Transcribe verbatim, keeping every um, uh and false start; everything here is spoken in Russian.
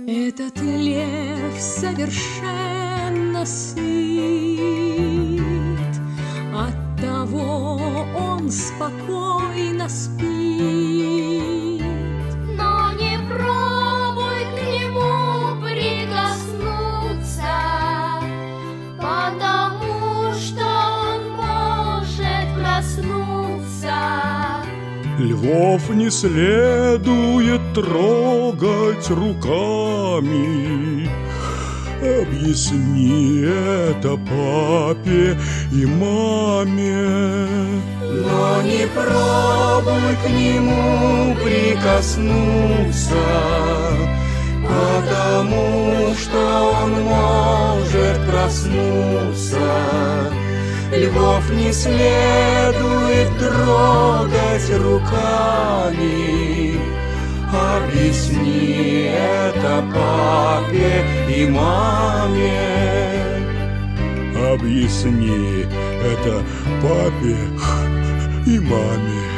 Этот лев совершенно сыт, оттого он спокойно спит. Но не пробуй к нему прикоснуться, потому что он может проснуться. Львов не следует трогать руками. Объясни это папе и маме. Но не пробуй к нему прикоснуться, потому что он может проснуться. Львов не следует трогать руками. Объясни это папе и маме. Объясни это папе и маме.